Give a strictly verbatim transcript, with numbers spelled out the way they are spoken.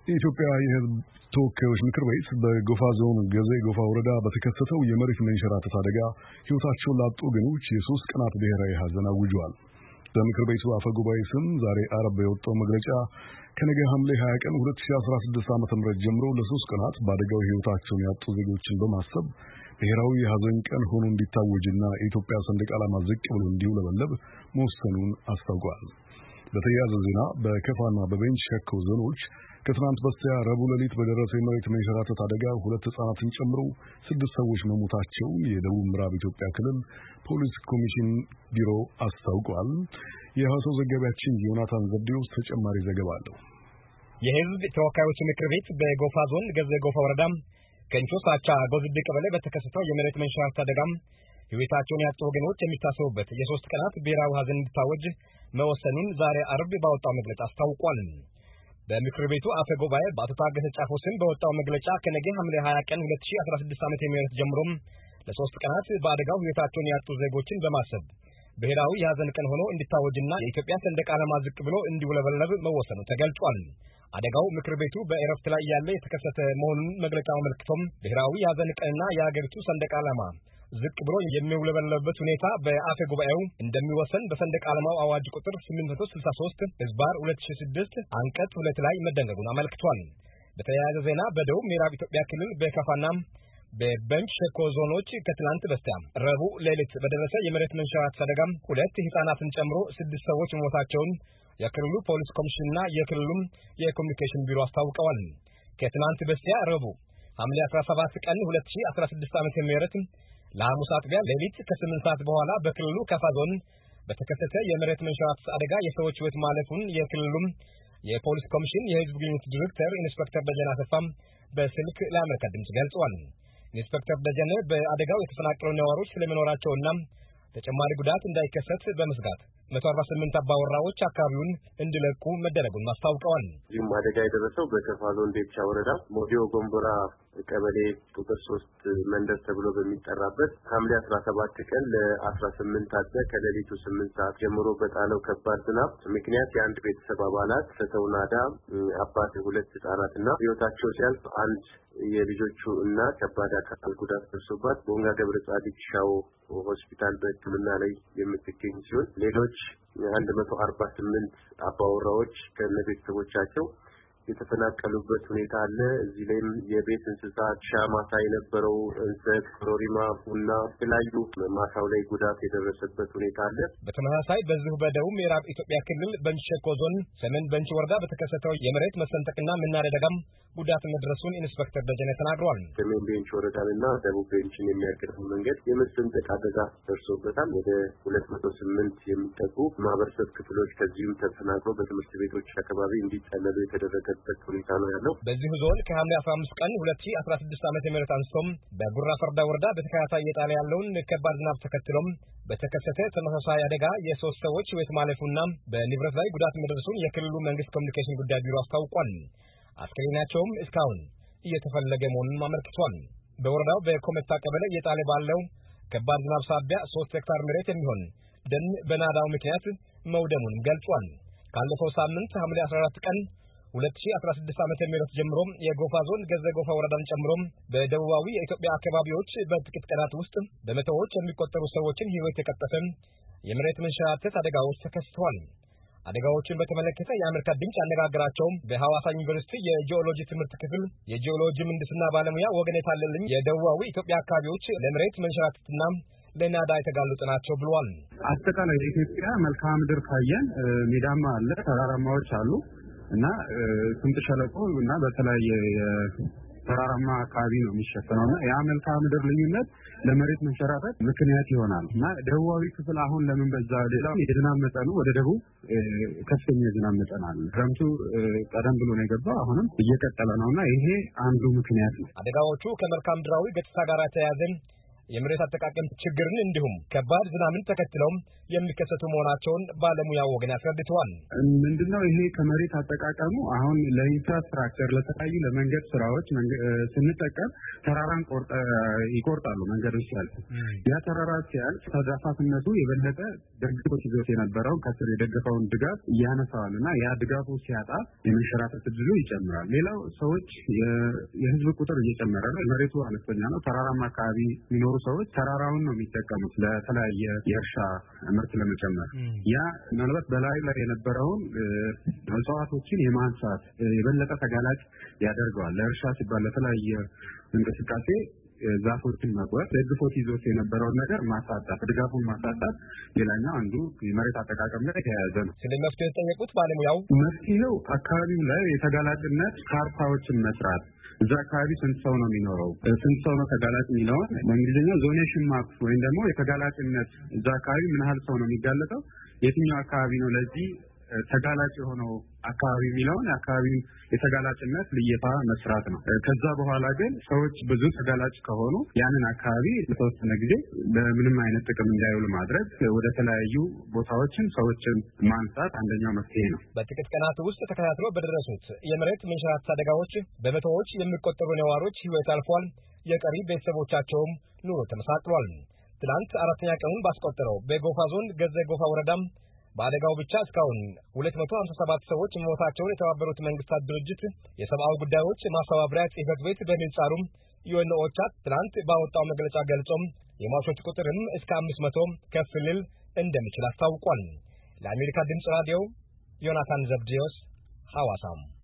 የኢትዮጵያ የሕዝብ ተወካዮች ምክር ቤት በጎፋ ዞን ገዜ ጎፋ ወረዳ በተከሰተው የመሬት መንሸራተት አደጋ ሕይወታቸውን ላጡ ወገኖች የሶስት ቀናት ብሔራዊ ሐዘን አውጇል። በምክር ቤቱ አፈ ጉባኤ ስም ዛሬ ዓርብ የወጣው መግለጫ ከነገ ሐምሌ ሃያ ቀን ሁለት ሺህ አስራ ስድስት ዓ.ም ጀምሮ ለሶስት ቀናት በአደጋው ሕይወታቸውን ያጡ ዜጎችን በማሰብ ብሔራዊ የሐዘን ቀን ሆኖ እንዲታወጅና የኢትዮጵያ ሰንደቅ ዓላማ ዝቅ ብሎ እንዲውለበለብ መወሰኑን አስታውቋል። በተያያዘ ዜና በከፋና በቤንች ሸኮ ዞኖች ከትናንት በስቲያ ረቡዕ ሌሊት በደረሰ የመሬት መንሸራተት አደጋ ሁለት ሕፃናትን ጨምሮ ስድስት ሰዎች መሞታቸውን የደቡብ ምዕራብ ኢትዮጵያ ክልል ፖሊስ ኮሚሽን ቢሮ አስታውቋል። የሐዋሳው ዘጋቢያችን ዮናታን ዘብዴዎስ ተጨማሪ ዘገባ አለው። የሕዝብ ተወካዮች ምክር ቤት በጎፋ ዞን ገዜ ጎፋ ወረዳ ከንቾ ሳቻ ጎዝዴ ቀበሌ በተከሰተው የመሬት መንሸራተት አደጋ ሕይወታቸውን ያጡ ወገኖች የሚታሰቡበት የሶስት ቀናት ብሔራዊ ሐዘን እንዲታወጅ መወሰኑን ዛሬ ዓርብ ባወጣው መግለጫ አስታውቋል። በምክር ቤቱ አፈ ጉባኤ በአቶ ታገሰ ጫፎ ስም በወጣው መግለጫ ከነገ ሐምሌ ሃያ ቀን ሁለት ሺህ አስራ ስድስት ዓመተ ምህረት ጀምሮ ለሶስት ቀናት በአደጋው ሕይወታቸውን ያጡ ዜጎችን በማሰብ ብሔራዊ የሐዘን ቀን ሆኖ እንዲታወጅና የኢትዮጵያ ሰንደቅ ዓላማ ዝቅ ብሎ እንዲውለበለብ መወሰኑ ተገልጿል። አደጋው ምክር ቤቱ በእረፍት ላይ ያለ የተከሰተ መሆኑን መግለጫው አመልክቶም ብሔራዊ የሐዘን ቀንና የሀገሪቱ ሰንደቅ ዓላማ ዝቅ ብሎ የሚውለበለብበት ሁኔታ በአፈ ጉባኤው እንደሚወሰን በሰንደቅ ዓላማው አዋጅ ቁጥር ስምንት መቶ ስልሳ ሶስት ህዝባር ሁለት ሺህ ስድስት አንቀጽ ሁለት ላይ መደንገጉን አመልክቷል። በተያያዘ ዜና በደቡብ ምዕራብ ኢትዮጵያ ክልል በከፋና በቤንች ሸኮ ዞኖች ከትላንት በስቲያ ረቡዕ ሌሊት በደረሰ የመሬት መንሸራተት አደጋ ሁለት ህፃናትን ጨምሮ ስድስት ሰዎች መሞታቸውን የክልሉ ፖሊስ ኮሚሽንና የክልሉ የኮሙኒኬሽን ቢሮ አስታውቀዋል። ከትላንት በስቲያ ረቡዕ ሐምሌ አስራ ሰባት ቀን ሁለት ሺህ አስራ ስድስት ዓመተ ምህረት ለሐሙስ አጥቢያ ሌሊት ከስምንት ሰዓት በኋላ በክልሉ ከፋ ዞን በተከሰተ የመሬት መንሸራተት አደጋ የሰዎች ሕይወት ማለፉን የክልሉ የፖሊስ ኮሚሽን የህዝብ ግንኙነት ዲሬክተር ኢንስፔክተር ደጀነ አሰፋ በስልክ ለአሜሪካ ድምጽ ገልጸዋል። ኢንስፔክተር ደጀነ በአደጋው የተፈናቀሉ ነዋሪዎች ስለመኖራቸውና ተጨማሪ ጉዳት እንዳይከሰት በመስጋት መቶ አርባ ስምንት አባወራዎች አካባቢውን እንዲለቁ መደረጉን አስታውቀዋል። ይህም አደጋ የደረሰው በከፋ ዞን ዴቻ ወረዳ ሞዲዮ ጎንቦራ ቀበሌ ቁጥር ሶስት መንደር ተብሎ በሚጠራበት ሐምሌ አስራ ሰባት ቀን ለአስራ ስምንት አጥቢያ ከሌሊቱ ስምንት ሰዓት ጀምሮ በጣለው ከባድ ዝናብ ምክንያት የአንድ ቤተሰብ አባላት ሰተውናዳ አባት፣ ሁለት ህጻናትና ህይወታቸው ሲያልፍ አንድ የልጆቹ እና ከባድ አካል ጉዳት ደርሶባት ቦንጋ ገብረ ጻዲቅ ሻው ሆስፒታል በሕክምና ላይ የምትገኝ ሲሆን ሌሎች አንድ መቶ አርባ ስምንት አባወራዎች ከነቤተሰቦቻቸው የተፈናቀሉበት ሁኔታ አለ። እዚህ ላይም የቤት እንስሳት ሻማታ የነበረው እንሰት፣ ኮሮሪማ፣ ቡና የተለያዩ ማሳው ላይ ጉዳት የደረሰበት ሁኔታ አለ። በተመሳሳይ በዚሁ በደቡብ ምዕራብ ኢትዮጵያ ክልል ቤንች ሸኮ ዞን ሰሜን ቤንች ወረዳ በተከሰተው የመሬት መሰንጠቅና መናድ አደጋም ጉዳት መድረሱን ኢንስፔክተር ደጀነ ተናግረዋል። ሰሜን ቤንች ወረዳንና ደቡብ ቤንችን የሚያገናኝ መንገድ የመሰንጠቅ አደጋ ደርሶበታል። ወደ ሁለት መቶ ስምንት የሚጠጉ ማህበረሰብ ክፍሎች ከዚህም ተፈናቅለው በትምህርት ቤቶች አካባቢ እንዲጠለሉ የተደረገ ሁኔታ ነው ያለው። በዚህ ዞን ከሐምሌ አስራ አምስት ቀን ሁለት ሺህ አስራ ስድስት ዓመተ ምህረት አንስቶም በጉራ ፈርዳ ወረዳ በተከታታይ የጣለ ያለውን ከባድ ዝናብ ተከትሎም በተከሰተ ተመሳሳይ አደጋ የሶስት ሰዎች ሕይወት ማለፉና በንብረት ላይ ጉዳት መድረሱን የክልሉ መንግስት ኮሙኒኬሽን ጉዳይ ቢሮ አስታውቋል። አስከሬናቸውም እስካሁን እየተፈለገ መሆኑን አመልክቷል። በወረዳው በኮመታ ቀበሌ የጣለ ባለው ከባድ ዝናብ ሳቢያ ሶስት ሄክታር መሬት የሚሆን ደን በናዳው ምክንያት መውደሙን ገልጿል። ካለፈው ሳምንት ሐምሌ አስራ አራት ቀን ሁለት ሺህ አስራ ስድስት ዓመተ ምህረት ጀምሮ የጎፋ ዞን ገዜ ጎፋ ወረዳን ጨምሮ በደቡባዊ የኢትዮጵያ አካባቢዎች በጥቂት ቀናት ውስጥ በመቶዎች የሚቆጠሩ ሰዎችን ሕይወት የቀጠፈ የመሬት መንሸራተት አደጋዎች ተከስተዋል። አደጋዎችን በተመለከተ የአሜሪካ ድምጽ ያነጋገራቸው በሐዋሳ ዩኒቨርሲቲ የጂኦሎጂ ትምህርት ክፍል የጂኦሎጂ ምህንድስና ባለሙያ ወገኔ ታለልኝ የደቡባዊ ኢትዮጵያ አካባቢዎች ለመሬት መንሸራተትና ለናዳ የተጋለጡ ናቸው ብለዋል። አጠቃላይ የኢትዮጵያ መልክዓ ምድር ካየን ሜዳማ አለ፣ ተራራማዎች አሉ እና ስምጥ ሸለቆ እና በተለያየ ተራራማ አካባቢ ነው የሚሸፈነውና ያ መልክዓ ምድር ልዩነት ለመሬት መንሸራተት ምክንያት ይሆናል እና ደቡባዊ ክፍል አሁን ለምን በዛ ሌላው የዝናብ መጠኑ ወደ ደቡብ ከፍተኛ የዝናብ መጠን አለ። ክረምቱ ቀደም ብሎ ነው የገባው፣ አሁንም እየቀጠለ ነውና ይሄ አንዱ ምክንያት ነው። አደጋዎቹ ከመልክዓ ምድራዊ ገጽታ ጋር ተያያዘ የመሬት አጠቃቀም ችግርን እንዲሁም ከባድ ዝናብን ተከትለው የሚከሰቱ መሆናቸውን ባለሙያው ወገን ያስረድተዋል። ምንድነው ይሄ ከመሬት አጠቃቀሙ አሁን ለኢንፍራስትራክቸር ለተለያዩ ለመንገድ ስራዎች ስንጠቀም ተራራን ቆርጠ ይቆርጣሉ መንገዶች ሲያልፉ ያ ተራራ ሲያልፍ ተዳፋትነቱ የበለጠ ደግፎት ይዞት የነበረው ከስር የደገፈውን ድጋፍ ያነሳዋልና ያ ድጋፉ ሲያጣ የመንሸራተት ዕድሉ ይጨምራል። ሌላው ሰዎች የህዝብ ቁጥር እየጨመረ ነው። መሬቱ አነስተኛ ነው። ተራራማ አካባቢ የሚኖሩ ሰዎች ተራራውን ነው የሚጠቀሙት ለተለያየ የእርሻ ምርት ለመጨመር ያ ምናልባት በላይ ላይ የነበረውን እጽዋቶችን የማንሳት የበለጠ ተጋላጭ ያደርገዋል። ለእርሻ ሲባል ለተለያየ እንቅስቃሴ ዛፎችን መቁረጥ ደግፎት ይዞት የነበረውን ነገር ማሳጣት ድጋፉን ማሳጣት ሌላኛው አንዱ የመሬት አጠቃቀም ላይ የተያያዘ ነው። ስለ መፍትሄ የጠየቁት ባለሙያው መፍትሄው አካባቢው ላይ የተጋላጭነት ካርታዎችን መስራት እዛ አካባቢ ስንት ሰው ነው የሚኖረው ስንት ሰው ነው ተጋላጭ የሚለው በእንግሊዝኛው ዞኔሽን ማፕ ወይም ደግሞ የተጋላጭነት እዛ አካባቢ ምን ያህል ሰው ነው የሚጋለጠው የትኛው አካባቢ ነው ለዚህ ተጋላጭ የሆነው አካባቢ የሚለውን አካባቢውን የተጋላጭነት ልየታ መስራት ነው። ከዛ በኋላ ግን ሰዎች ብዙ ተጋላጭ ከሆኑ ያንን አካባቢ ለተወሰነ ጊዜ በምንም አይነት ጥቅም እንዳይውል ማድረግ ወደ ተለያዩ ቦታዎችን ሰዎችን ማንሳት አንደኛው መፍትሄ ነው። በጥቂት ቀናት ውስጥ ተከታትሎ በደረሱት የመሬት መንሸራተት አደጋዎች በመቶዎች የሚቆጠሩ ነዋሪዎች ሕይወት አልፏል። የቀሪ ቤተሰቦቻቸውም ኑሮ ተመሳቅሏል። ትናንት አራተኛ ቀኑን ባስቆጠረው በጎፋ ዞን ገዘ ጎፋ ወረዳም በአደጋው ብቻ እስካሁን ሁለት መቶ ሃምሳ ሰባት ሰዎች መሞታቸውን የተባበሩት መንግስታት ድርጅት የሰብአዊ ጉዳዮች ማስተባበሪያ ጽሕፈት ቤት በምህጻሩም ዩኤን ኦቻ ትናንት ባወጣው መግለጫ ገልጾም የሟቾች ቁጥርም እስከ አምስት መቶ ከፍ ሊል እንደሚችል አስታውቋል። ለአሜሪካ ድምፅ ራዲዮ ዮናታን ዘብዴዎስ ሐዋሳም